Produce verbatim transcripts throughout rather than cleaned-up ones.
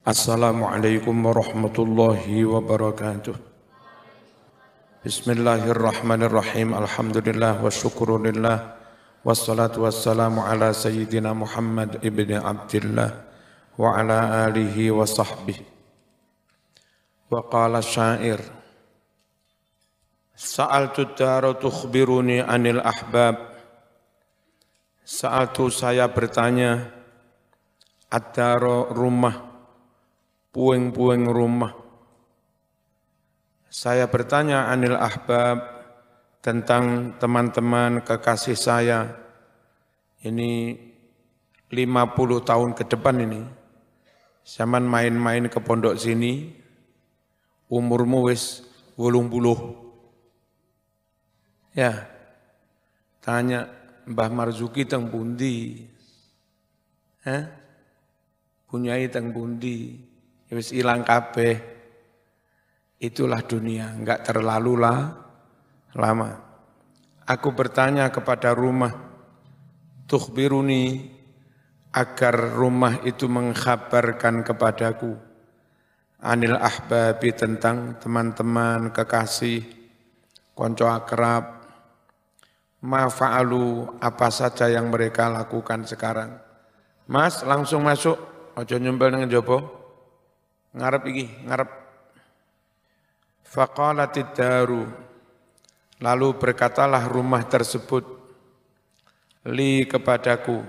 Assalamualaikum warahmatullahi wabarakatuh. Bismillahirrahmanirrahim. Alhamdulillah wa syukurulillah. Wassalatu wassalamu ala sayyidina Muhammad ibn Abdillah wa ala alihi wa sahbihi. Wa qala syair, Sa'altu dara tukhbiruni anil ahbab. Sa'altu saya bertanya, ad-dara rumah, puing-puing rumah. Saya bertanya anil ahbab, tentang teman-teman kekasih saya. Ini lima puluh tahun ke depan ini. Zaman main-main ke pondok sini, umurmu wis wolung puluh. Ya, tanya Mbah Marzuki teng pundi? Hah? Punyai teng pundi? Wis ilang kabeh. Itulah dunia, enggak terlalu lah, lama. Aku bertanya kepada rumah, tukhbiruni, agar rumah itu mengkhabarkan kepadaku, anil ahbabi, tentang teman-teman, kekasih, konco akrab, ma fa'alu, apa saja yang mereka lakukan sekarang. Mas, langsung masuk, ojo nyumbel nang njaba. Ngarep iki, ngarep. Faqalatid daru, lalu berkatalah rumah tersebut, li kepadaku,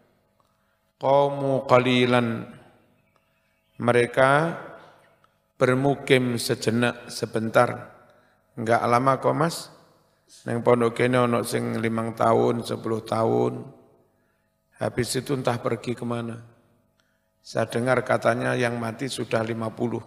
qaumu qalilan, mereka bermukim sejenak, sebentar. Enggak lama kok mas, nang pondok kene ono sing limang tahun, sepuluh tahun, habis itu entah pergi kemana. Saya dengar katanya yang mati sudah lima puluh.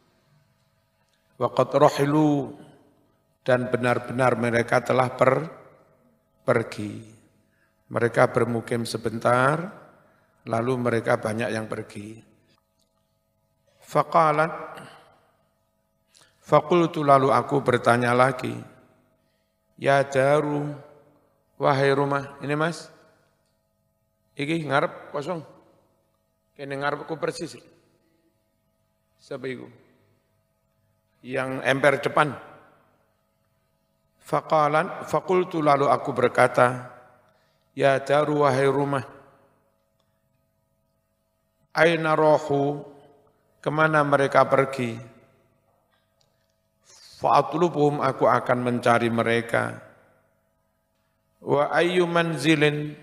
Waqad rahilu, dan benar-benar mereka telah per, pergi. Mereka bermukim sebentar, lalu mereka banyak yang pergi. Faqalat, faqultu, lalu aku bertanya lagi, ya daru, wahai rumah, ini mas, iki ngarep kosong. Kene ngarepku persis. Siapa itu? Yang emper depan. Faqalan, faqultu, lalu aku berkata, ya daru, wahai rumah, aina rohu, kemana mereka pergi? Fa'atlubuhum, aku akan mencari mereka. Wa ayyu manzilin,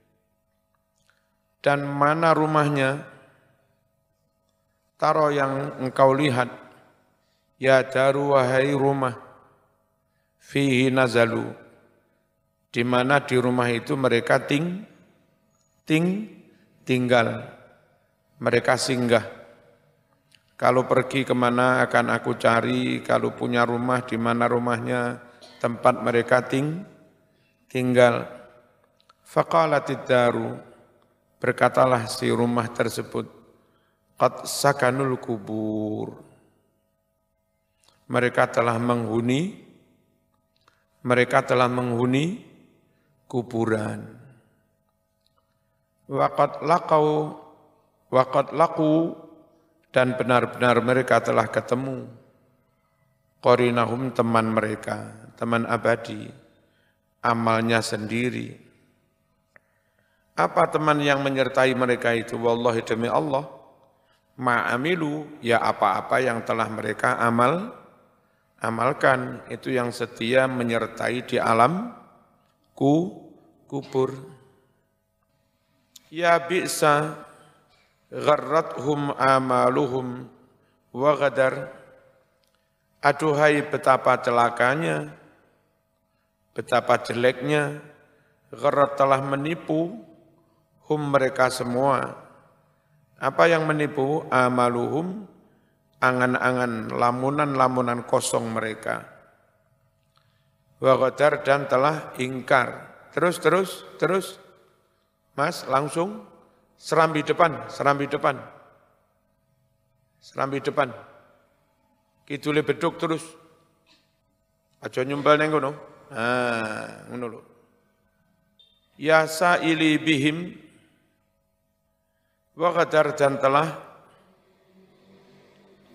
dan mana rumahnya, taro yang engkau lihat, ya daru, wahai rumah, fihi nazalu, di mana di rumah itu mereka ting, ting, tinggal, mereka singgah. Kalau pergi kemana akan aku cari, kalau punya rumah di mana rumahnya, tempat mereka ting, tinggal. Faqalatid daru, berkatalah si rumah tersebut, qad sakanul kubur, mereka telah menghuni, mereka telah menghuni kuburan. Waqad laqau, waqad laqu, dan benar-benar mereka telah ketemu, qarinahum, teman mereka, teman abadi, amalnya sendiri. Apa teman yang menyertai mereka itu? Wallahi, demi Allah, ma'amilu, ya apa-apa yang telah mereka amal, amalkan, itu yang setia menyertai di alam ku, kubur. Ya bi'sa gharrathum amaluhum wa ghadar, aduhai betapa celakanya, betapa jeleknya, gharrat, telah menipu, hum, mereka semua. Apa yang menipu? Amaluhum, angan-angan, lamunan-lamunan kosong mereka. Wa ghadar, dan telah ingkar. Terus, terus, terus. Mas, langsung serambi depan, serambi depan. Serambi depan. Kidule beduk terus. Aja nyumbal neng ngono. Ah, ngono lho. Ya sa'ili bihim, wa ghadar, dan telah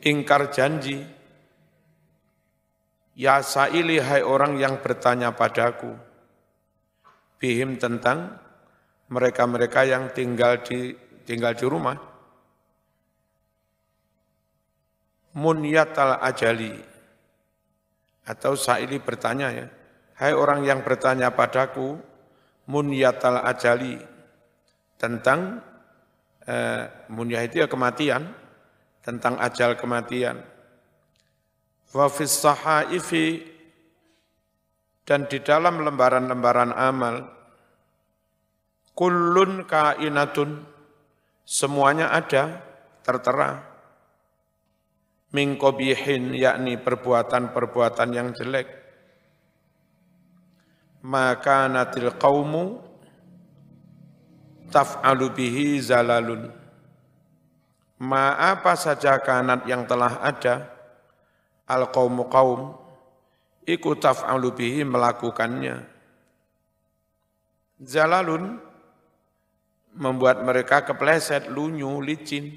ingkar janji. Ya sa'ili hai orang yang bertanya padaku, bihim tentang mereka-mereka yang tinggal di tinggal di rumah. Munyatal ajali, atau sa'ili bertanya ya, hai orang yang bertanya padaku, munyatal ajali, tentang eh, munyah itu ya kematian, tentang ajal kematian. Wa fis sahaifi, dan di dalam lembaran-lembaran amal, kullun kainatun, semuanya ada, tertera, min qabihin, yakni perbuatan-perbuatan yang jelek. Maka natil qaumu taf'alu bihi zalalun. Ma apa saja kanat yang telah ada, al qaumu qaum, iku taf'alu bihi melakukannya. Zalalun, membuat mereka kepleset, lunyu, licin.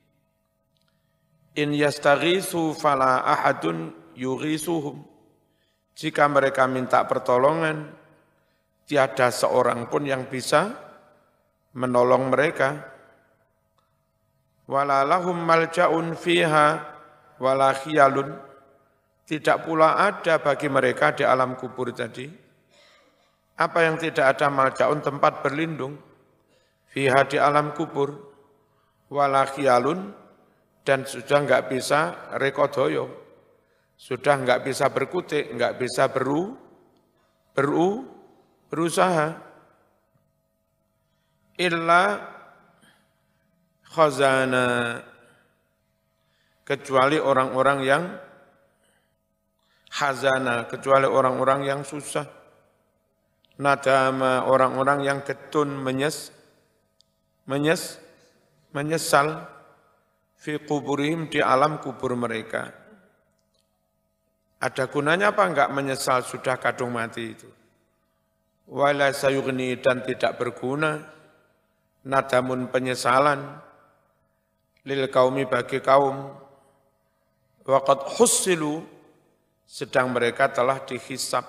In yastaghisu fala ahadun yughisuhum. Jika mereka minta pertolongan, tiada seorang pun yang bisa menolong mereka. Wala lahum malja'un fiha wala khiyalun. Tidak pula ada bagi mereka di alam kubur tadi. Apa yang tidak ada? Malja'un, tempat berlindung. Fiha, di alam kubur. Wala khiyalun, dan sudah enggak bisa rekodoyo. Sudah enggak bisa berkutik, enggak bisa beru, beru, berusaha. Illa khazana, kecuali orang-orang yang hazana, kecuali orang-orang yang susah. Nadama, orang-orang yang getun, menyes, menyes, menyesal, fi kuburihim, di alam kubur mereka. Ada gunanya apa enggak menyesal sudah kadung mati itu? Wala sayughni, dan tidak berguna, nadamun, penyesalan, lil kaumi, bagi kaum, waqad hussilu, sedang mereka telah dihisab.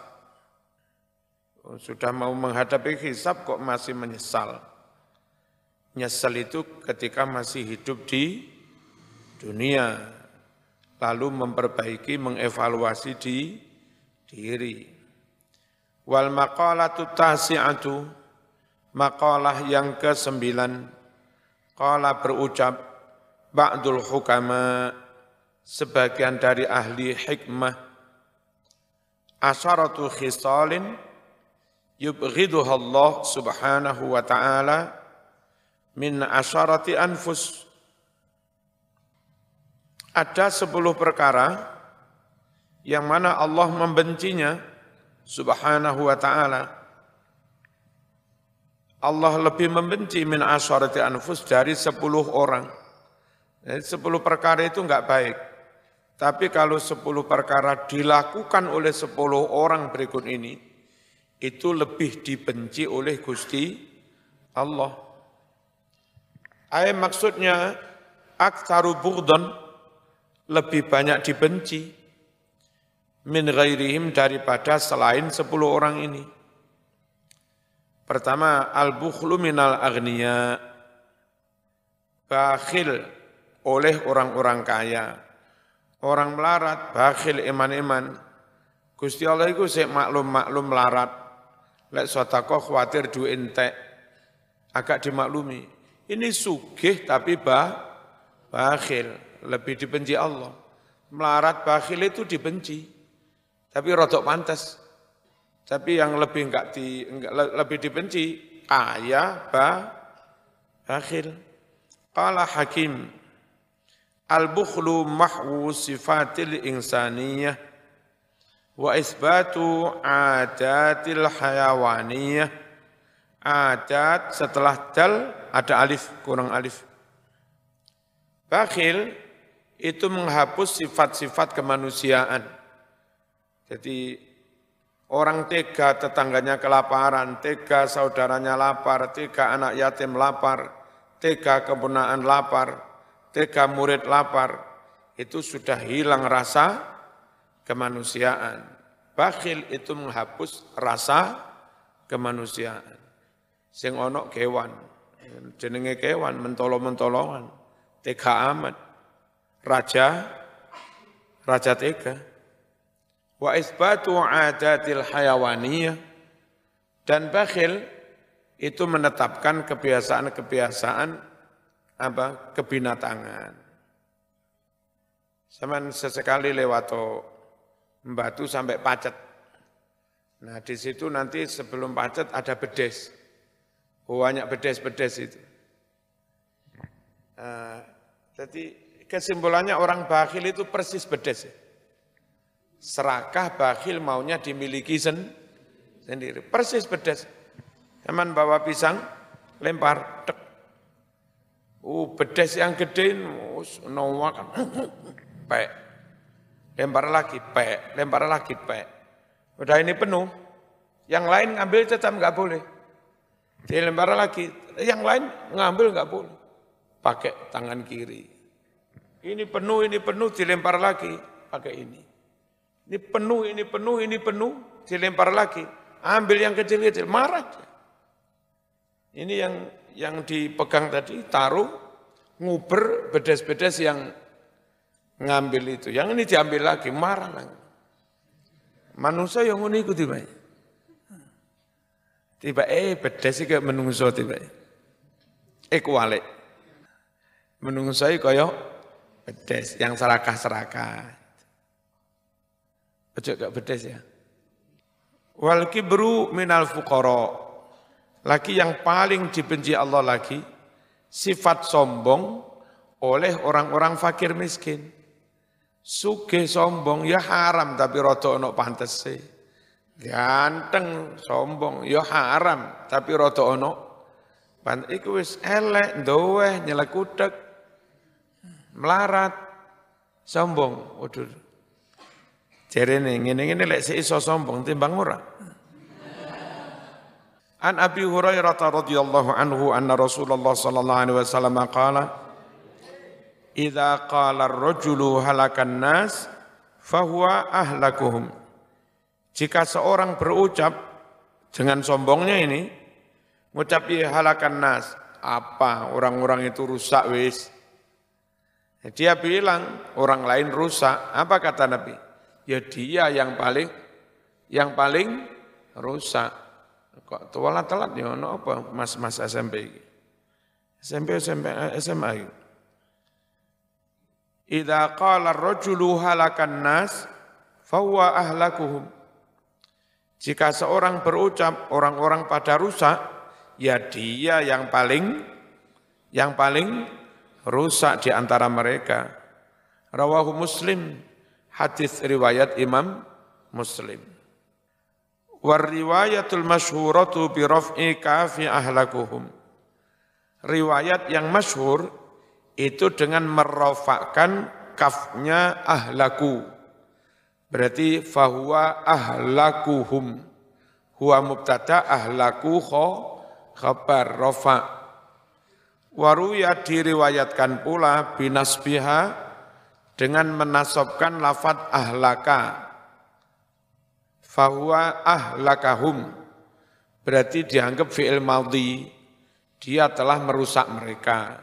Sudah mau menghadapi hisab kok masih menyesal. Nyesal itu ketika masih hidup di dunia, lalu memperbaiki, mengevaluasi di diri. Wal maqalatu tasi'atu, maqalah yang kesembilan, qala berucap, ba'dul hukama, sebagian dari ahli hikmah, asyaratu khisalin yubghiduha Allah subhanahu wa ta'ala min asyarati anfus. Ada sepuluh perkara yang mana Allah membencinya subhanahu wa ta'ala. Allah lebih membenci min asyarati anfus, dari sepuluh orang. Jadi sepuluh perkara itu enggak baik. Tapi kalau sepuluh perkara dilakukan oleh sepuluh orang berikut ini, itu lebih dibenci oleh Gusti Allah. Ayat maksudnya, aktsaru bughdhan, lebih banyak dibenci, min ghairihim, daripada selain sepuluh orang ini. Pertama, al-bukhlu minal aghniya, bakhil oleh orang-orang kaya. Orang melarat, bakhil, iman-iman. Gusti Allah itu sik maklum-maklum melarat. Lek sedekah khawatir duit entek, agak dimaklumi. Ini sugih tapi bah, bakhil, lebih dibenci Allah. Melarat, bakhil itu dibenci, tapi rodok pantas. Tapi yang lebih enggak di enggak, lebih dibenci kaya, bah, bakhil. Qala Hakim, al-bukhlu mahwu sifatil insaniyah wa isbatu adatil hayawaniyah. Adat setelah dal ada alif, kurang alif. Bakhil itu menghapus sifat-sifat kemanusiaan. Jadi orang tega tetangganya kelaparan, tega saudaranya lapar, tega anak yatim lapar, tega keponakan lapar, tega murid lapar. itu sudah hilang rasa kemanusiaan. Bakhil itu menghapus rasa kemanusiaan. Sing ono kewan, jenenge kewan mentolo-mentolongan, tega amat, raja, raja tega. Wa isbatu adatil hayawaniyah, dan bakhil itu menetapkan kebiasaan-kebiasaan apa kebinatangan. Saman sesekali lewat Batu sampai Pacet. Nah di situ nanti sebelum Pacet ada bedes. Banyak bedes-bedes itu. Nah, jadi kesimpulannya orang bakhil itu persis bedes. Serakah bakhil maunya dimiliki sen, sendiri. Persis bedes. Teman bawa pisang, lempar. Tek. Uh, bedes yang gede, nawakan. Pek. Lempar lagi, pek, lempar lagi, pek. Udah ini penuh, yang lain ngambil tetap nggak boleh. Dilempar lagi, yang lain ngambil nggak boleh. Pakai tangan kiri. Ini penuh, ini penuh, dilempar lagi, pakai ini. Ini penuh, ini penuh, ini penuh, dilempar lagi. Ambil yang kecil-kecil, marah. Ini yang yang dipegang tadi, taruh, nguber, bedes-bedes yang ngambil itu, yang ini diambil lagi, marah lagi. Manusia yang ini ikut tiba, tiba eh bedes sih kayak menungso tiba, eh kualik, menungso kaya bedes, yang serakah-serakah, ojo gak bedes ya. Wal kibru minal fuqara, lagi yang paling dibenci Allah lagi, sifat sombong oleh orang-orang fakir miskin. Sugih sombong ya haram tapi rada ana pantese. Ganteng sombong ya haram tapi rada ana pantes. Iku wis elek, ndoweh, nyelekutek, melarat, sombong. Waduh. Jarene ngene-ngene lek sik iso sombong timbang ora. An Abi Hurairah radhiyallahu anhu anna Rasulullah sallallahu alaihi wasallam qala idza qala ar-rajulu halakan nas fahuwa ahlakuhum. Jika seorang berucap dengan sombongnya ini, ngucap halakan nas, apa orang-orang itu rusak wis. Dia bilang orang lain rusak, apa kata Nabi? Ya dia yang paling yang paling rusak. Kok tua telat ya ono apa mas-mas S M P iki? S M P S M P S M A iki. Idza qala ar-rajulu halakan nas fahuwa ahlakuhum. Jika seorang berucap orang-orang pada rusak, ya dia yang paling yang paling rusak di antara mereka. Rawahu Muslim, hadis riwayat Imam Muslim. War riwayatul masyhuratu bi raf'i kafi ahlakuhum. Riwayat yang masyhur itu dengan merofakkan kafnya ahlaku. Berarti fahuwa ahlakuhum. Huwa mubtada ahlaku kho khabar rofa. Waruya diriwayatkan pula binasbiha dengan menasobkan lafad ahlaka. Fahuwa ahlakahum. Berarti dianggap fi'il madhi. Dia telah merusak mereka.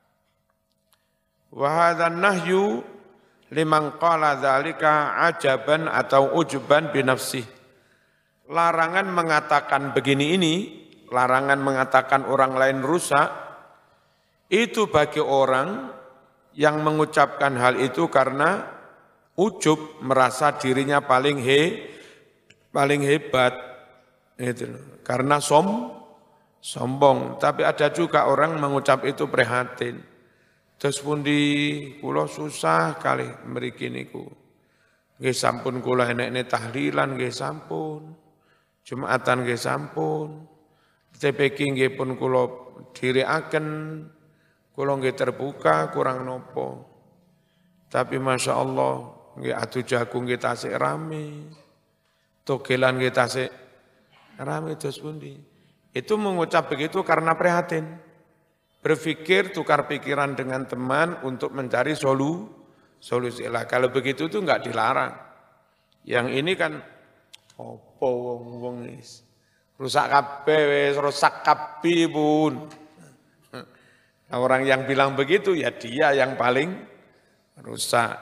Wa hadzan nahyu liman qala dzalika ajaban atau ujuban binafsih. Larangan mengatakan begini ini, larangan mengatakan orang lain rusak, itu bagi orang yang mengucapkan hal itu karena ujub, merasa dirinya paling he, paling hebat, itu karena som, sombong. Tapi ada juga orang mengucap itu prihatin. Terus pundi kula susah kali mriki niku. Nggih sampun kula enek-enek tahlilan nggih sampun. Jumatan nggih sampun. T P K nggih pun kula dhirikaken. Kula nggih terbuka kurang nopo. Tapi Masya Allah nggih adu jagung nggih tasik rame. Togelan nggih tasik rame terus pundi. Itu mengucap begitu karena prihatin. Berpikir tukar pikiran dengan teman untuk mencari solu, solusi lah. Kalau begitu tuh enggak dilarang. Yang ini kan opo wong-wong is rusak kabeh wis rusak kabeh pun. Nah, orang yang bilang begitu ya dia yang paling rusak.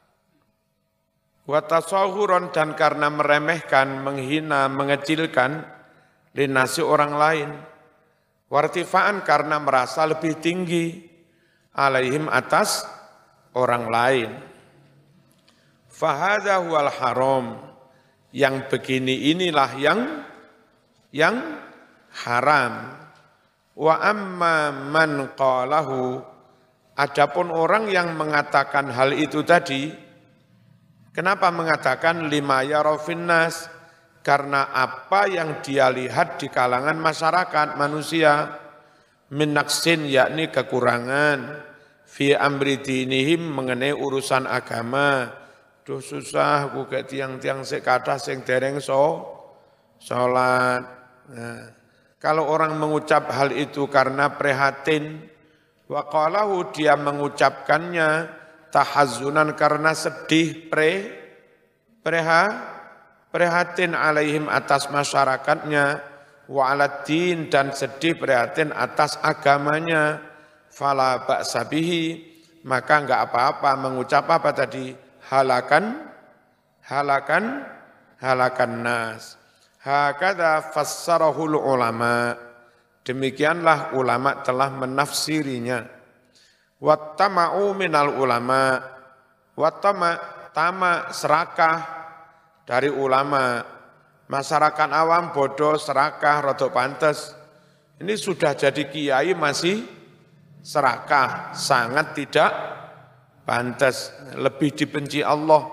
Wa tasawuron dan karena meremehkan, menghina, mengecilkan linasi orang lain. Wartifaan karena merasa lebih tinggi alaihim atas orang lain. Fahadha huwal haram. Yang begini inilah yang yang haram. Wa amma man qalahu. Adapun orang yang mengatakan hal itu tadi, kenapa mengatakan lima yara finnas? Karena apa yang dia lihat di kalangan masyarakat manusia, minaksin yakni kekurangan, fi amri dinihim mengenai urusan agama. Duh susah, buka tiang-tiang sekata sing dereng so, sholat. Nah, kalau orang mengucap hal itu karena prihatin, wa qalahu dia mengucapkannya tahazzunan karena sedih, pre, preha, prihatin alaihim atas masyarakatnya, wa aladdin dan sedih prihatin atas agamanya, fala ba'sa bihi, maka enggak apa-apa mengucap apa tadi, halakan, halakan, halakan nas. Hakadha fassarahul ulama, demikianlah ulama telah menafsirinya. Wattama'u minal ulama, wattama, tama, serakah, dari ulama, masyarakat awam bodoh, serakah, rodok pantes. Ini sudah jadi kiai masih serakah, sangat tidak pantes, lebih dibenci Allah.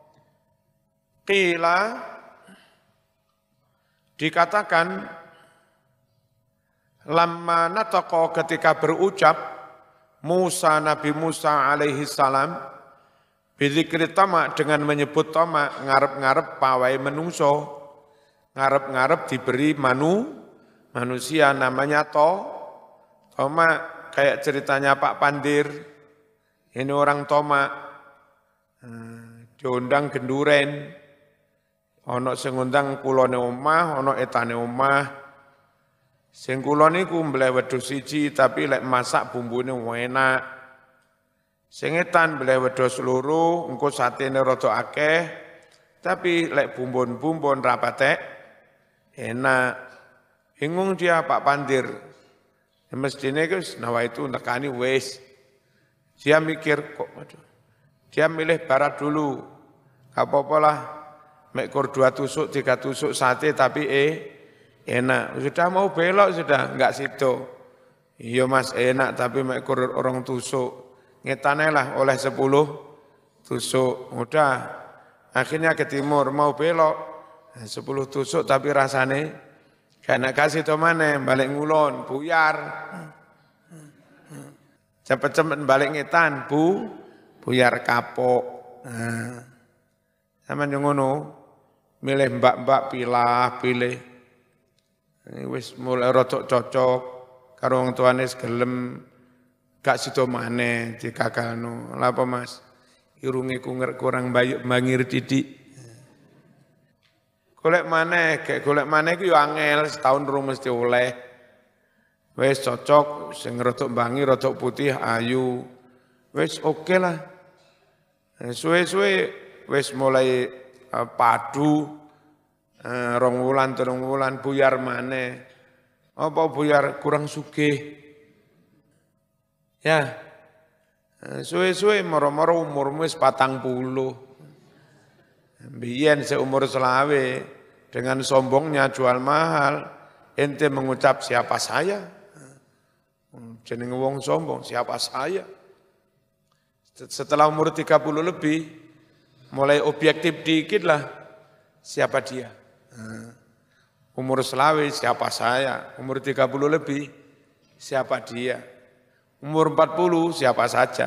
Qila, dikatakan, lamma nataqo ketika berucap, Musa, Nabi Musa alaihi salam, bidzikri tama dengan menyebut tama, ngarep-ngarep pawai menungso, ngarep-ngarep diberi manu, manusia namanya to, toma kayak ceritanya Pak Pandir, ini orang toma, diundang genduren, ono sing ngundang kulone omah, ono etane omah, sing kulone iku mbleh wedhus siji tapi lek masak bumbune enak. Sing etan beli wedhus loro, engko satene rada akeh, tapi lek bumbon-bumbon rapatek enak. Bingung dia Pak Pandir. Ya mestine wis nawa itu nekani wis. Dia mikir kok aduh. Dia milih barat dulu. Gak apa-apa lah. Mek kur dua tusuk, tiga tusuk sate tapi eh enak. Sudah mau belok sudah, enggak situ. Iya Mas enak tapi mek kur orang tusuk. Ngetane lah oleh sepuluh tusuk, udah akhirnya ke timur mau belok sepuluh tusuk tapi rasane karena kasih to maneh balik ngulon buyar cepet-cepet balik ngetan bu buyar kapok. Nah, sampeyan yo ngono milih mbak-mbak pilah pilih ini wis mulai rotok cocok karo wong tuane gelem. Gak sido maneh dikagalno. Lha apa Mas? Irunge ku kurang bayuk bangir didik. Golek maneh, gek golek maneh ku yo angel, setahun rong mesti oleh. Wis cocok sing rodok bangi, rodok putih, ayu. Wis oke lah. Suwe-suwe wis mulai uh, padu uh, rong wulan, telung wulan buyar maneh. Apa buyar kurang sugih? Ya, suwe-suwe moro-moro umurmu wis patang puluh. Biyen seumur selawe dengan sombongnya jual mahal, ente mengucap siapa saya? Jeneng wong sombong, siapa saya? Setelah umur tiga puluh lebih, mulai objektif dikit lah, siapa dia? Umur selawe, siapa saya? Umur tiga puluh lebih, siapa dia? Umur empat puluh siapa saja.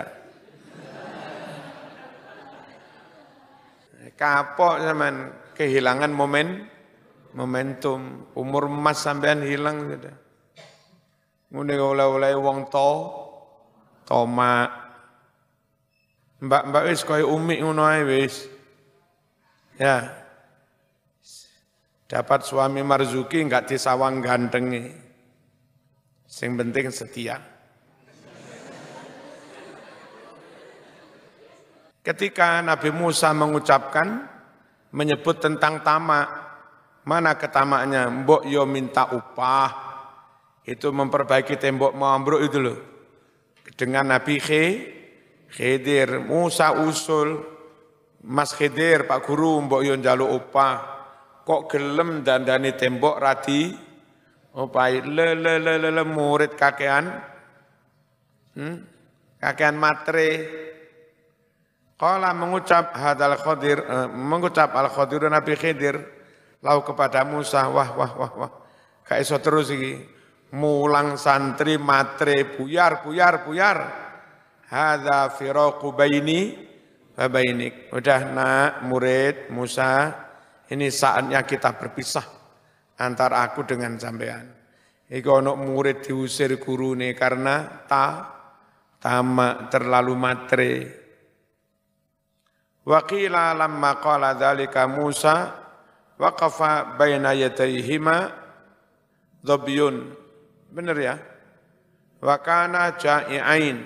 Kapok zaman kehilangan momen, momentum. Umur emas sampean hilang sudah. Ngene oleh-oleh wong to, toma. Mbak-mbak wis kaya Umi ngono ae wis. Ya. Dapat suami marzuki enggak disawang gantengi. Sing penting setia. Ketika Nabi Musa mengucapkan, menyebut tentang tamak, mana ketamaknya? Mbok yo minta upah, itu memperbaiki tembok mau ambruk itu loh. Dengan Nabi Khidir, Musa usul, Mas Khidir, Pak Guru, mbok yo njaluk upah, kok gelem dandani tembok radi, upai le le le le, le murid kakean, hmm? kakean matre. Qala mengucap hadal Khadir, eh, mengucap al Khadir Nabi Khidir, lau kepada Musa, wah wah wah wah, gak iso terus iki, mulang santri matre buyar buyar buyar, hadza firaqu baini wa bainik. Udah nak murid Musa, ini saatnya kita berpisah antara aku dengan sampean. Iki ono murid diusir gurune karena ta tamak terlalu matre. Wa qila lamma qala dzalika Musa waqafa baina yadayhima dhabyun. Benar ya? Wa kana ja'i'ain.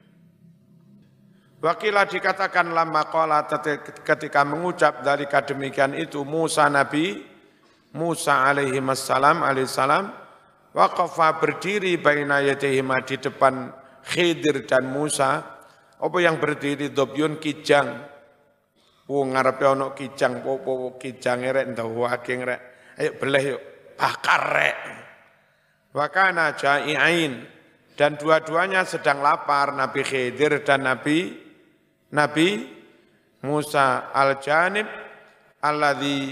Wa qila dikatakan lamma qala ketika mengucap dzalika demikian itu Musa Nabi Musa alaihi wassalam alaihi salam waqafa berdiri baina yadayhima di depan Khidir dan Musa. Apa yang berdiri dhabyun kijang. Wong ngarepe ana kijang, popo kijange rek ndawa ageng rek. Ayo beleh yuk, bakar rek. Wa kana ja'i'ain, dan dua-duanya sedang lapar, Nabi Khidir dan Nabi Nabi Musa. Al-janib alladzi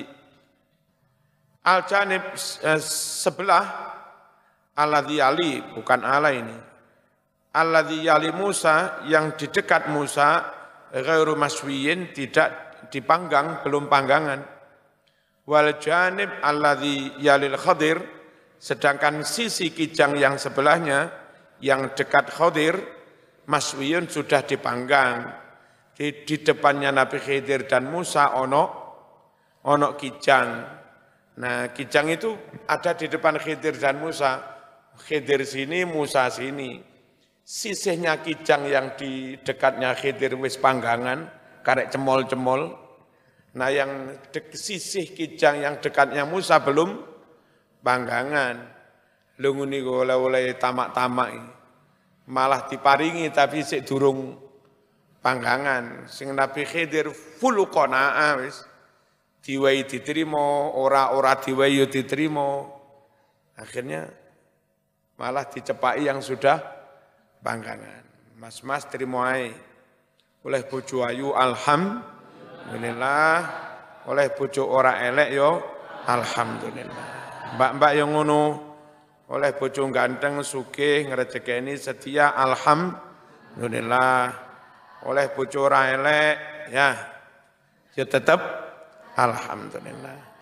al-janib eh, sebelah alladzi yali, bukan ala ini. Alladzi yali Musa, yang di dekat Musa, ghairu maswiyin, tidak dipanggang, belum panggangan. Wal janib alladzi yalil Khadir, sedangkan sisi kijang yang sebelahnya, yang dekat Khadir, maswiyun sudah dipanggang. Di, di depannya Nabi Khidir dan Musa ono ono kijang. Nah, kijang itu ada di depan Khidir dan Musa. Khidir sini, Musa sini. Sisihnya kijang yang di dekatnya Khidir wis panggangan, karek cemol-cemol. Nah yang dek, sisih kijang yang dekatnya Musa belum panggangan. Lunguni oleh-oleh tamak-tamak. Malah diparingi tapi sik durung panggangan. Sing Nabi Khidir full qanaah wis. Diwai diterima, ora-ora diwai diterima. Akhirnya malah dicepaki yang sudah panggangan. Mas-mas terima ae. Oleh bojo ayu alhamdulillah, oleh bojo ora elek yo alhamdulillah. Mbak-mbak yang ngono, oleh bojo ganteng sugih ngrejekeni setia alhamdulillah. Oleh bojo ora elek ya ya tetap alhamdulillah.